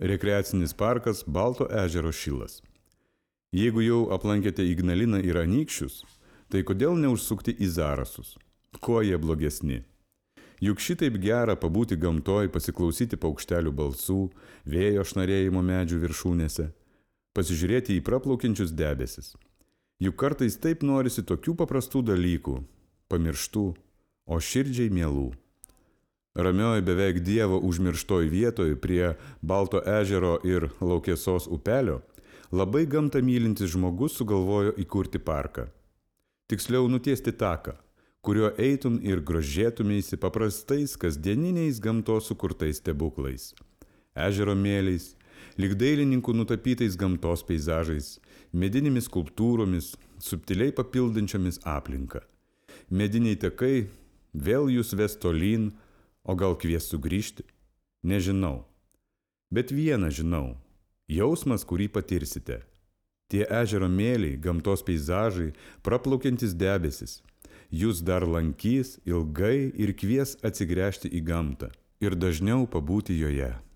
Rekreacinis parkas Balto ežero šilas. Jeigu jau aplankėte Ignaliną ir Anykščius, tai kodėl neužsukti į Zarasus? Kuo jie blogesni? Juk šitaip gera pabūti gamtoj, pasiklausyti paukštelių balsų, vėjo šnarėjimo medžių viršūnėse, pasižiūrėti į praplaukiančius debesis. Juk kartais taip norisi tokių paprastų dalykų, pamirštų, o širdžiai mielų. Ramioj beveik Dievo užmirštoj vietoj prie Balto ežero ir Laukėsos upelio labai gamtą mylintis žmogus sugalvojo įkurti parką. Tiksliau nutiesti taką, kuriuo eitum ir grožėtumėsi paprastais kasdieniniais gamtos sukurtais stebuklais. Ežero mėliais, lyg dailininkų nutapytais gamtos peizažais, medinėmis skulptūromis, subtiliai papildančiomis aplinką. Mediniai takai vėl jūs ves tolyn, o gal kvies sugrįžti? Nežinau. Bet vieną žinau. Jausmas, kurį patirsite. Tie ežero mėliai, gamtos peizažai, praplaukiantis debesis. Jūs dar lankys ilgai ir kvies atsigręžti į gamtą ir dažniau pabūti joje.